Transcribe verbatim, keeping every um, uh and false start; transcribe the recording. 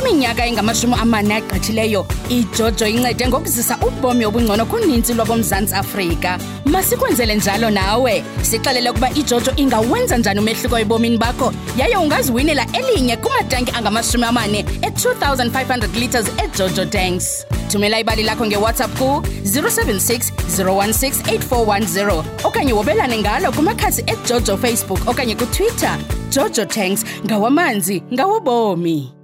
Kwiminyaka engamashumi amane agqithileyo, iJojo incede ngokuzisa ubomi obungcono kuninzi lwaboMzantsi Afrika. Masikwenzele njalo nawe. Sixelele ukuba iJojo ingawenza njani umehluko ebomini bakho, yaye ungaziwinela elinye kumatanki angamashumi amane e-two thousand five hundred liters eJojo tanks. Thumela ibali lakho ngeWhatsApp ku zero seven six zero one six eight four one zero okanye wobelane ngalo kumakhasi eJojo Facebook okanye kuTwitter. Jojo Tanks, ngawamanzi, ngawobomi.